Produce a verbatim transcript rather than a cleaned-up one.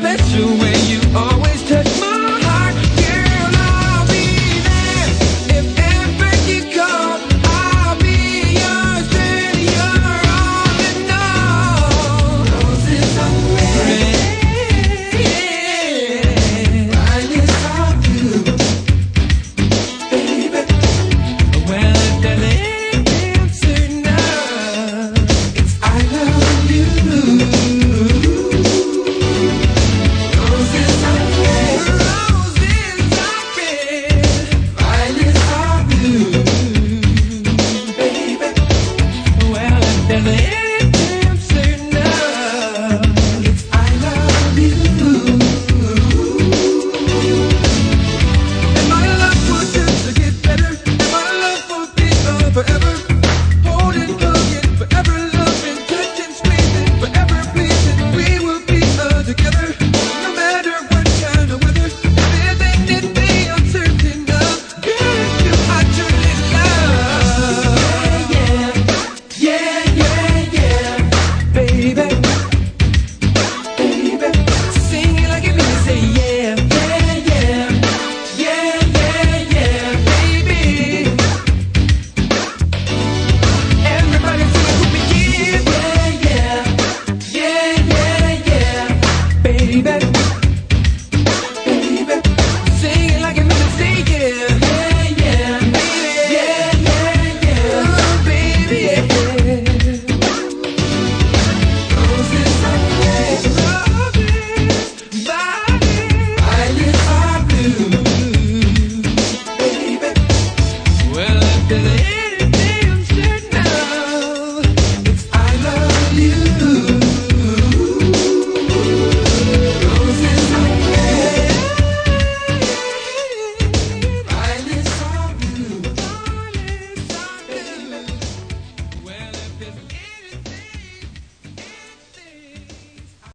special way you always touch my heart. Girl, I'll be there if ever you call. I'll be yours when you're all in all. Roses are red, violets are blue, baby. Well, if there's an answer now, it's I love you. Roses are red, roses are red, violets are blue, baby. Well, if there's an answer now, it's I love you. And my love will just get better, and my love will be on forever. Holding, hugging, forever loving, touching, squeezing, forever pleasing. We will be uh, together, no matter what kind of weather. If there's anything I'm certain of, girl, it's you I truly love. Yeah, yeah, yeah, yeah, baby, baby. Sing it like it means to say yeah, yeah, yeah, yeah, yeah, yeah, baby. Everybody sing it with me, yeah, yeah, yeah, yeah, yeah, baby, baby. Sing it like it means to say yeah, yeah, yeah, baby, yeah, yeah, yeah, oh, baby, yeah. Roses are red, roses, violets are blue, baby. Well, if there's